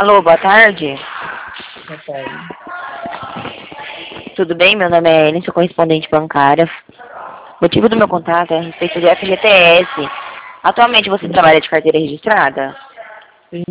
Alô, boa tarde. Boa tarde. Tudo bem? Meu nome é Ellen, sou correspondente bancária. O motivo do meu contato é a respeito do FGTS. Atualmente você trabalha de carteira registrada? Sim,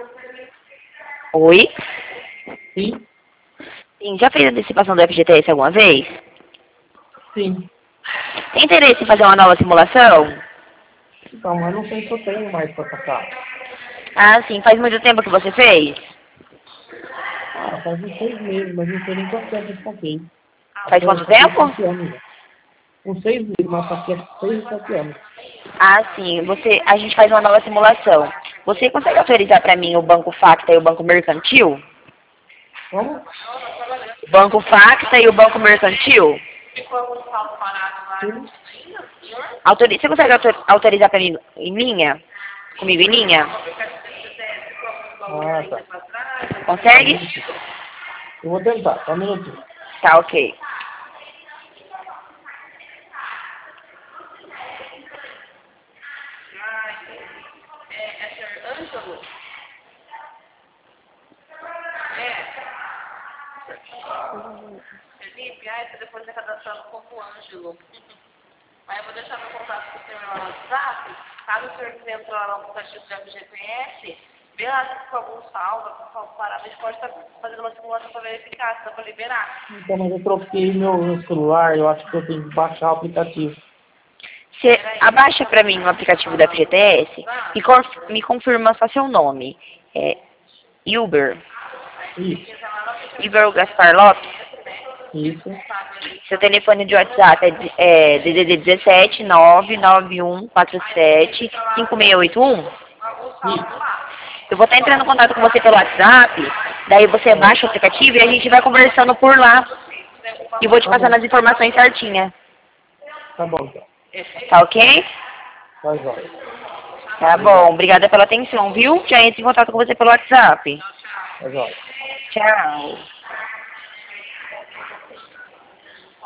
Oi? sim, Sim, já fez a antecipação do FGTS alguma vez? sim. Tem interesse em fazer uma nova simulação? Então, mas não sei se eu tenho mais para passar. Ah, sim. Faz muito tempo que você fez? Faz uns 6 meses, mas não sei nem quanto tempo eu paguei. Faz Acho que eu quanto paguei tempo? 7 anos. Já. Uns 6 meses, mas passei 6 ou 7 anos. Ah, sim. A gente faz uma nova simulação. Você consegue autorizar para mim o Banco Facta e o Banco Mercantil? Como? O Banco Facta e o Banco Mercantil? Sim. Você consegue autorizar para mim em linha? Comigo em linha? Ah, tá. Só um Consegue? minutinho. Eu vou tentar, só um minutinho. Tá, ok. Felipe, você depois vai cadastrando como Ângelo. Aí eu vou deixar meu contato com o senhor no WhatsApp. Caso o senhor quiser entrar lá no aplicativo do FGTS, vê lá se ficou algum saldo, alguma parada, a gente pode estar fazendo uma simulação para verificar, se dá para liberar. Então, mas eu troquei meu celular, eu acho que eu tenho que baixar o aplicativo. Você abaixa para mim o aplicativo da FGTS e me confirma só seu nome. É Uber. Isso, Uber Gaspar Lopes. isso, Seu telefone de WhatsApp é DDD 17 99147 5681. isso. Eu vou estar entrando em contato com você pelo WhatsApp, daí você É, baixa o aplicativo e a gente vai conversando por lá. E vou te tá passando bom, as informações certinhas. tá bom, então. Tá ok? Tá jóia. Tá bom. Obrigado. Obrigada pela atenção, viu? Já entro em contato com você pelo WhatsApp. Tá jóia. Tchau.